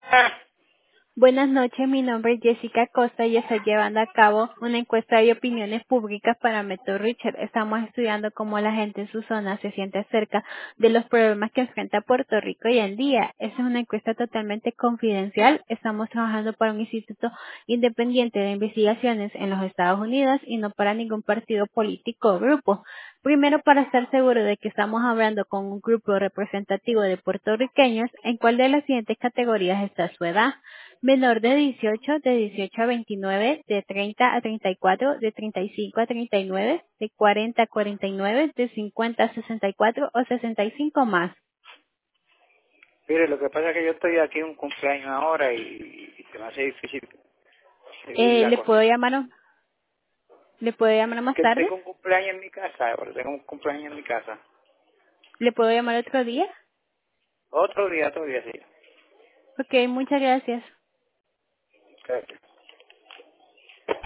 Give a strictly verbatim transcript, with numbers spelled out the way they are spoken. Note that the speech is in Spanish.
Buenas noches, mi nombre es Jessica Costa y estoy llevando a cabo una encuesta de opiniones públicas para Método Richard. Estamos estudiando cómo la gente en su zona se siente acerca de los problemas que enfrenta Puerto Rico hoy en día. Esta es una encuesta totalmente confidencial. Estamos trabajando para un instituto independiente de investigaciones en los Estados Unidos y no para ningún partido político o grupo. Primero, para estar seguro de que estamos hablando con un grupo representativo de puertorriqueños, ¿en cuál de las siguientes categorías está su edad? Menor de dieciocho, de dieciocho a veintinueve, de treinta a treinta y cuatro, de treinta y cinco a treinta y nueve, de cuarenta a cuarenta y nueve, de cincuenta a sesenta y cuatro o sesenta y cinco más. Mire, lo que pasa es que yo estoy aquí en un cumpleaños ahora y, y se me hace difícil seguir Eh, la ¿le puedo corriente. llamar, le puedo llamar más Que tarde? tengo un cumpleaños en mi casa, ahora tengo un cumpleaños en mi casa. ¿Le puedo llamar otro día? Otro día, otro día, sí. Ok, muchas gracias. Gracias.